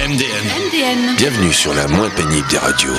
MDN. Bienvenue sur la moins pénible des radios.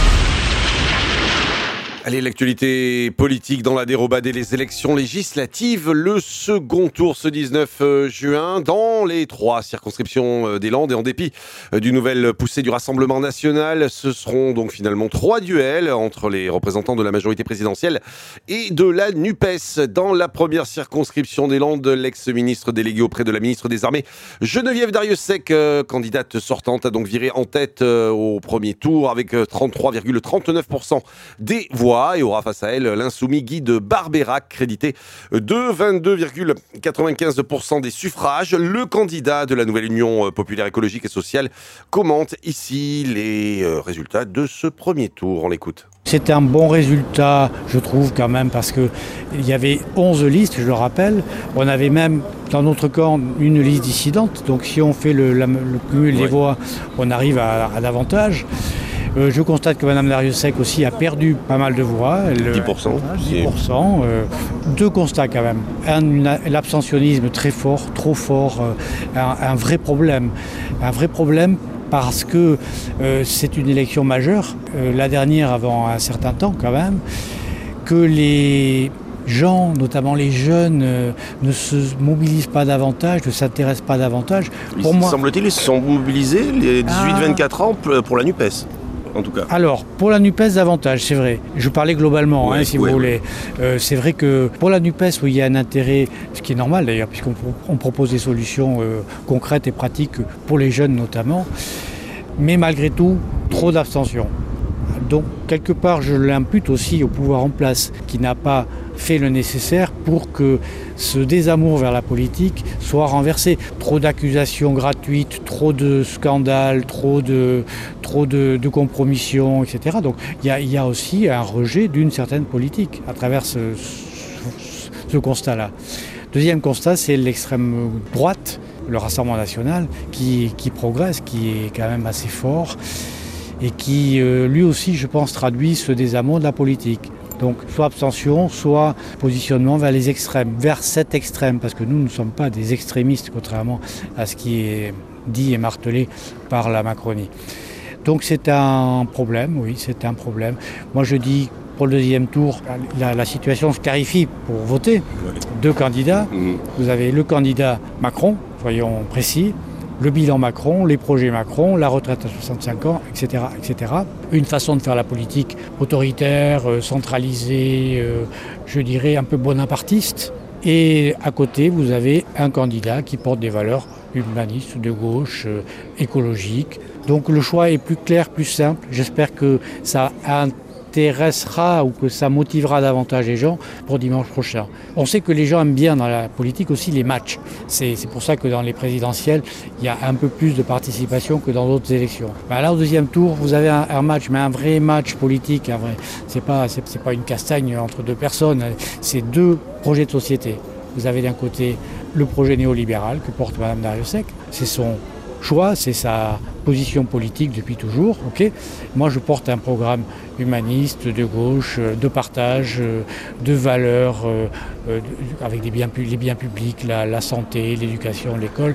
Allez, l'actualité politique dans la dérobade et les élections législatives. Le second tour ce 19 juin dans les 3 circonscriptions des Landes. Et en dépit d'une nouvelle poussée du Rassemblement national, ce seront donc finalement 3 duels entre les représentants de la majorité présidentielle et de la NUPES. Dans la première circonscription des Landes, l'ex-ministre délégué auprès de la ministre des Armées, Geneviève Darrieussecq, candidate sortante, a donc viré en tête au premier tour avec 33,39% des voix. Et aura face à elle l'insoumis Guy de Barbeyrac, crédité de 22,95% des suffrages. Le candidat de la nouvelle Union populaire écologique et sociale commente ici les résultats de ce premier tour. On l'écoute. C'était un bon résultat, je trouve, quand même, parce qu'il y avait 11 listes, je le rappelle. On avait même, dans notre camp, une liste dissidente. Donc si on fait le cumul des voix, on arrive à davantage. Je constate que Mme Darrieussecq aussi a perdu pas mal de voix. 10%. 10%. Deux constats quand même. L'abstentionnisme très fort, trop fort, un vrai problème. Un vrai problème parce que c'est une élection majeure, la dernière avant un certain temps quand même, que les gens, notamment les jeunes, ne se mobilisent pas davantage, ne s'intéressent pas davantage. Pour moi, semble-t-il, ils se sont mobilisés les 18-24 ans pour la NUPES. En tout cas. Alors, pour la NUPES, davantage, c'est vrai. Je parlais globalement, si vous voulez. C'est vrai que pour la NUPES, où il y a un intérêt, ce qui est normal d'ailleurs, puisqu'on propose des solutions concrètes et pratiques pour les jeunes notamment, mais malgré tout, trop d'abstention. Donc, quelque part, je l'impute aussi au pouvoir en place, qui n'a pas fait le nécessaire pour que ce désamour vers la politique soit renversé. Trop d'accusations gratuites, trop de scandales, trop de compromissions, etc. Donc il y a aussi un rejet d'une certaine politique à travers ce constat-là. Deuxième constat, c'est l'extrême droite, le Rassemblement national, qui progresse, qui est quand même assez fort et qui, lui aussi, je pense, traduit ce désamour de la politique. Donc, soit abstention, soit positionnement vers les extrêmes, vers cet extrême, parce que nous ne sommes pas des extrémistes, contrairement à ce qui est dit et martelé par la Macronie. Donc, c'est un problème, oui, c'est un problème. Moi, je dis, pour le deuxième tour, la situation se clarifie pour voter. 2 candidats. Vous avez le candidat Macron, soyons précis, le bilan Macron, les projets Macron, la retraite à 65 ans, etc., etc. Une façon de faire la politique autoritaire, centralisée, je dirais un peu bonapartiste. Et à côté, vous avez un candidat qui porte des valeurs humanistes, de gauche, écologiques. Donc le choix est plus clair, plus simple. J'espère que ça intéressera ou que ça motivera davantage les gens pour dimanche prochain. On sait que les gens aiment bien dans la politique aussi les matchs. C'est pour ça que dans les présidentielles, il y a un peu plus de participation que dans d'autres élections. Là, au deuxième tour, vous avez un match, mais un vrai match politique. Un vrai. C'est pas une castagne entre 2 personnes. C'est 2 projets de société. Vous avez d'un côté le projet néolibéral que porte Mme Darrieussecq. C'est son choix, c'est sa position politique depuis toujours. Moi, je porte un programme humaniste, de gauche, de partage, de valeurs, avec les biens publics, la santé, l'éducation, l'école,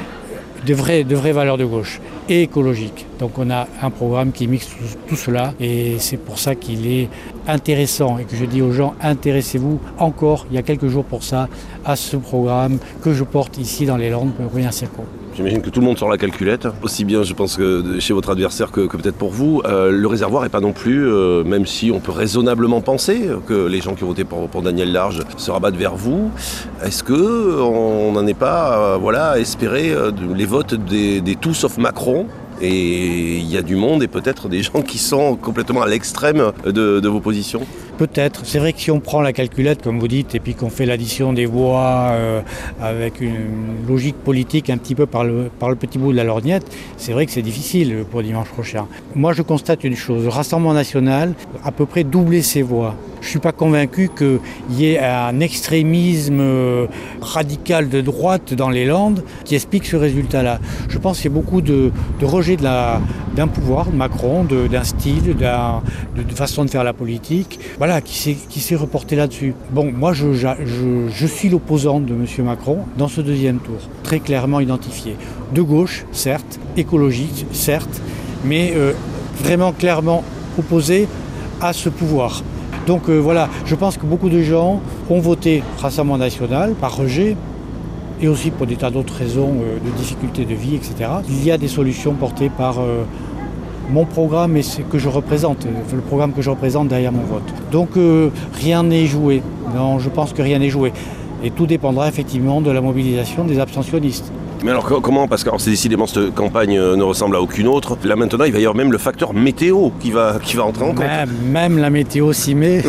de vraies valeurs de gauche et écologiques. Donc on a un programme qui mixe tout cela et c'est pour ça qu'il est intéressant et que je dis aux gens, intéressez-vous encore, il y a quelques jours pour ça, à ce programme que je porte ici dans les Landes, première circo. J'imagine que tout le monde sort la calculette, aussi bien je pense que chez votre adversaire que peut-être pour vous. Le réservoir n'est pas non plus, même si on peut raisonnablement penser que les gens qui ont voté pour Daniel Large se rabattent vers vous. Est-ce qu'on n'en est pas à espérer les votes des tout sauf Macron ? Et il y a du monde et peut-être des gens qui sont complètement à l'extrême de vos positions. Peut-être. C'est vrai que si on prend la calculette, comme vous dites, et puis qu'on fait l'addition des voix avec une logique politique un petit peu par le petit bout de la lorgnette, c'est vrai que c'est difficile pour dimanche prochain. Moi, je constate une chose. Le Rassemblement national a à peu près doublé ses voix. Je ne suis pas convaincu qu'il y ait un extrémisme radical de droite dans les Landes qui explique ce résultat-là. Je pense qu'il y a beaucoup de rejet d'un pouvoir, de Macron, d'un style, de façon de faire la politique. voilà, qui s'est reporté là-dessus. Bon, moi, je suis l'opposant de M. Macron dans ce deuxième tour, très clairement identifié. De gauche, certes, écologique, certes, mais vraiment clairement opposé à ce pouvoir. Donc voilà, je pense que beaucoup de gens ont voté Rassemblement National par rejet, et aussi pour des tas d'autres raisons de difficultés de vie, etc. Il y a des solutions portées par mon programme et ce que je représente, le programme que je représente derrière mon vote. Donc rien n'est joué. Non, je pense que rien n'est joué. Et tout dépendra effectivement de la mobilisation des abstentionnistes. Mais alors comment, parce que c'est décidément cette campagne ne ressemble à aucune autre. Là maintenant il va y avoir même le facteur météo qui va entrer en compte. Même la météo s'y met.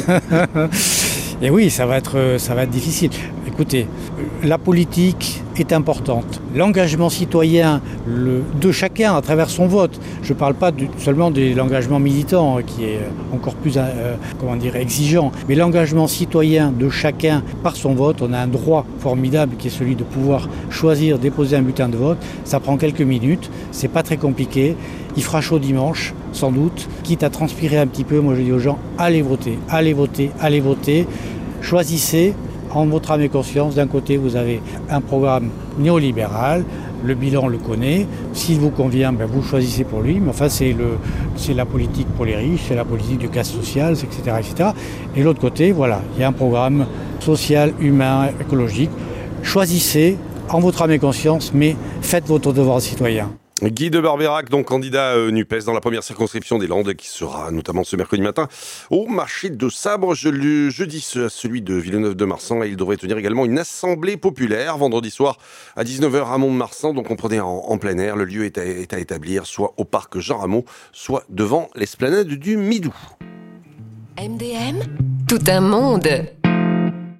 Et oui, ça va être difficile. Écoutez, la politique est importante. L'engagement citoyen de chacun à travers son vote, je ne parle pas seulement de l'engagement militant qui est encore plus exigeant, mais l'engagement citoyen de chacun par son vote, on a un droit formidable qui est celui de pouvoir choisir, déposer un bulletin de vote. Ça prend quelques minutes, c'est pas très compliqué. Il fera chaud dimanche, sans doute, quitte à transpirer un petit peu. Moi je dis aux gens, allez voter, allez voter, allez voter. Choisissez en votre âme et conscience. D'un côté, vous avez un programme néolibéral, le bilan le connaît. S'il vous convient, vous choisissez pour lui. Mais enfin, c'est la politique pour les riches, c'est la politique de casse sociale, etc., etc. Et l'autre côté, voilà, il y a un programme social, humain, écologique. Choisissez en votre âme et conscience, mais faites votre devoir de citoyen. Guy de Barbeyrac, donc candidat NUPES dans la première circonscription des Landes, qui sera notamment ce mercredi matin au marché de Sabre. Jeudi, celui de Villeneuve-de-Marsan, et il devrait tenir également une assemblée populaire vendredi soir à 19h à Mont-de-Marsan. Donc on prenait en plein air. Le lieu est à établir soit au parc Jean Rameau, soit devant l'esplanade du Midou. MDM, tout un monde.